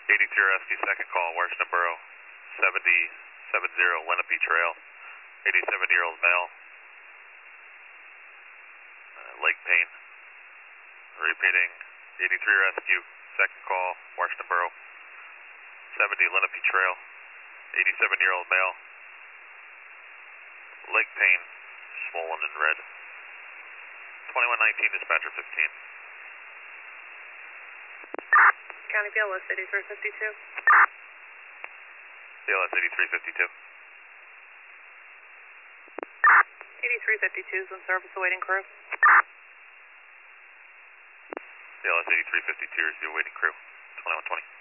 83 Rescue, second call, Washington Borough, 7070 Lenape Trail, 87-year-old male, leg pain. Repeating, 83 Rescue, second call, Washington Borough, 70 Lenape Trail, 87-year-old male, leg pain, swollen and red. 2119, dispatcher 15. County BLS 8352. BLS 8352. 8352 is in service awaiting crew. BLS 8352 is the awaiting crew. 2120.